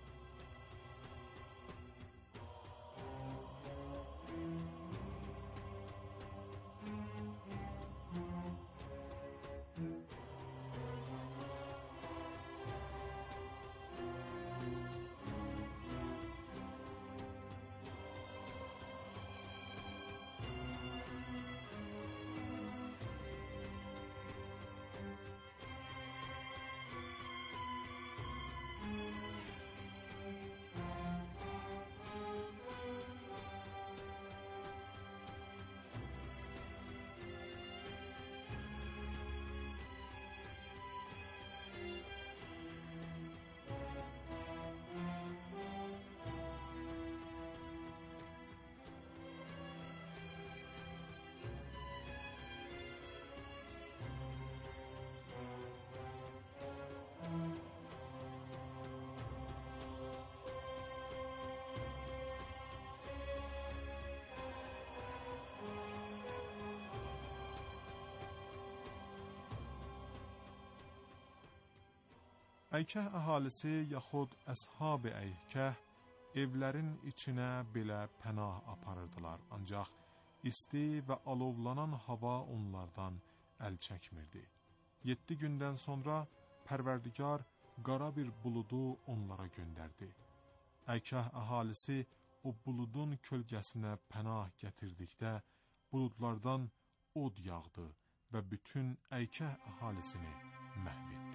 Əykəh əhalisi yaxud əshab-ı Əykəh evlərin içinə belə pənah aparırdılar, ancaq isti və alovlanan hava onlardan əl çəkmirdi. Yeddi gündən sonra Pərverdigar qara bir buludu onlara göndərdi. Əykəh əhalisi o buludun kölgəsinə pənah gətirdikdə buludlardan od yağdı və bütün Əykəh əhalisini məhv etdi.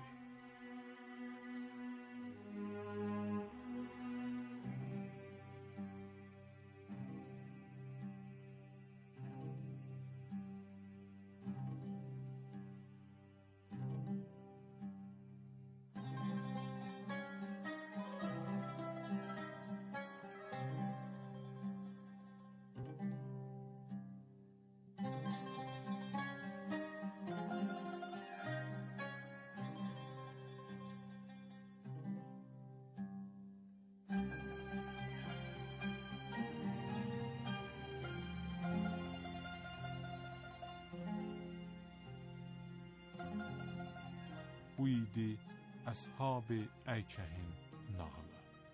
Bu idi Əshab-ı Əykəhin nağılı.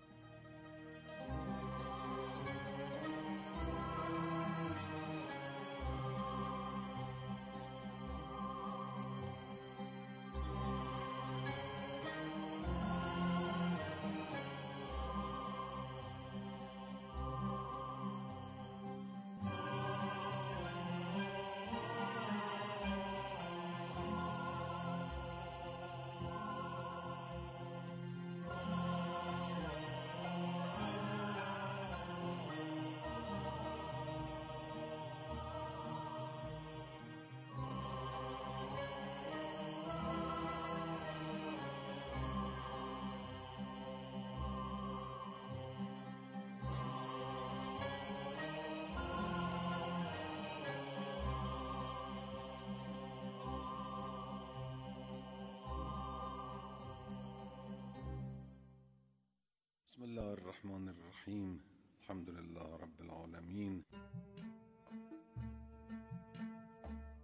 بسم الله الرحمن الرحيم الحمد لله رب العالمين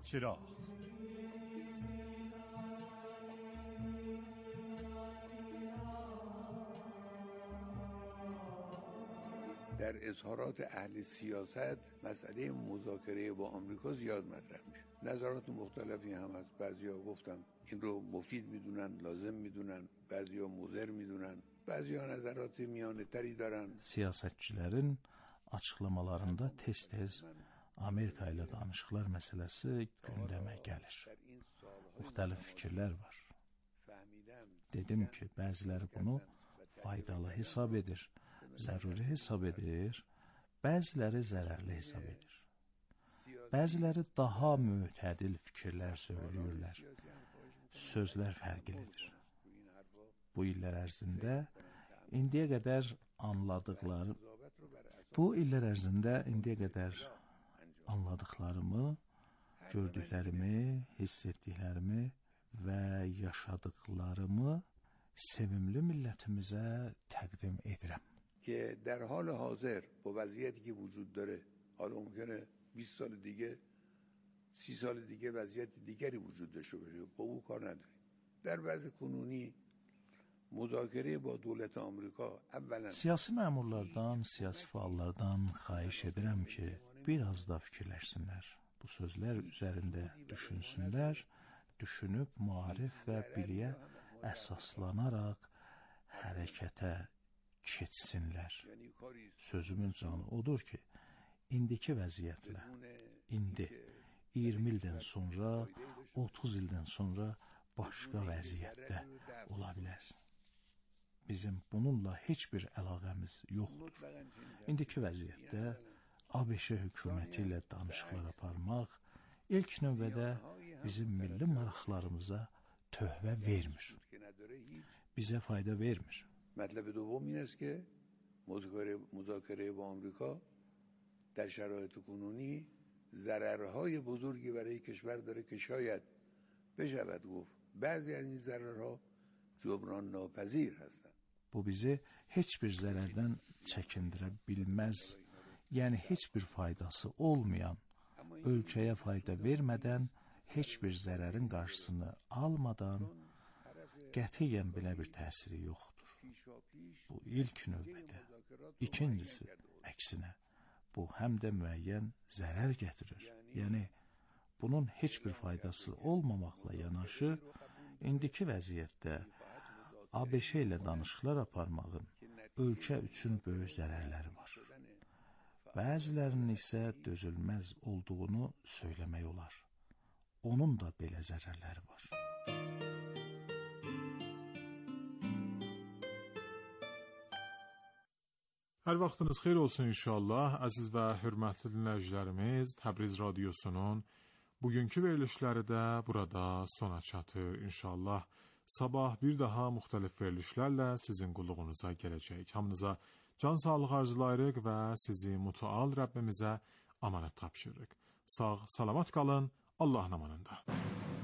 چراغ. در اظهارات اهل سیاست مسئله مذاکره با آمریکا زیاد مطرح میشه. نظرات مختلفی هم هست. بعضیا گفتم این رو مفید میدونن، لازم میدونن، بعضیا مضر میدونن، بعضیا نظرات میانه تری دارن. Siyasetçilerin açıklamalarında tez-tez Amerika ile danışıqlar məsələsi gündəmə gəlir. Müxtəlif fikirlər var. Dedim ki, bəziləri bunu faydalı hesab edir, zəruri hesab edir, bəziləri zərərli hesab edir. Bəziləri daha mütədil fikirlər söyləyirlər. Sözlər fərqlidir. Bu illər ərzində indiyə qədər anladıqları bu illər ərzində indiyə qədər anladıqlarımı, gördüklərimi, hiss etdiklərimi və yaşadıqlarımı sevimli millətimizə təqdim edirəm. که در حال حاضر با وضعیتی که وجود داره، حالا ممکنه بیست سال دیگه سی سال دیگه وضعیت دیگری وجود داشته باشه، با او کار نداریم. در وضع کنونی müzakere با dövlət Amerika əvvələn Siyasi məmurlardan, siyasi fəallardan xahiş edirəm ki, biraz da fikirləşsinlər. Bu sözlər üzərində düşünsünlər, düşünüb maarif və biliyə əsaslanaraq hərəkətə keçsinlər. Sözümün canı odur ki, indiki vəziyyətlə, indi iyirmi ildən sonra, otuz ildən sonra başqa vəziyyətdə ola bilər. Bizim bununla heç bir əlaqəmiz yoxdur. İndiki vəziyyətdə ABŞ hökuməti ilə danışıqlar aparmaq ilk növbədə bizim milli maraqlarımıza töhvə vermir. Bizə fayda vermir. مطلب دوم این است که مذاکره با آمریکا در شرایط کنونی ضررهای بزرگی برای کشور داره که شاید بشود گفت بعضی از این ضررها cöbran napazir hastən. Bu bizi heç bir zərərdən çəkindirə bilməz, yəni heç bir faydası olmayan, ölkəyə fayda vermədən, heç bir zərərin qarşısını almadan, qətiyyən belə bir təsiri yoxdur. Bu ilk növbədə. İkincisi, əksinə, bu həm də müəyyən zərər gətirir. Yəni, bunun heç bir faydası olmamaqla yanaşı, indiki vəziyyətdə ABŞ ilə danışıqlar aparmağın ölkə üçün böyük zərərləri var. Bəzilərinin isə dözülməz olduğunu söyləmək olar. Onun da belə zərərləri var. Hər vaxtınız xeyir olsun inşallah. Əziz və hörmətli dinləyicilərimiz, Təbriz Radiosunun bugünkü verilişləri də burada sona çatır inşallah. Sabah bir daha müxtəlif verilişlərlə sizin qulluğunuza gələcək. Hamınıza can sağlığı arzulayırıq və sizi mütəal Rəbbimizə amanət tapşırırıq. Sağ, salamat qalın, Allahın amanında.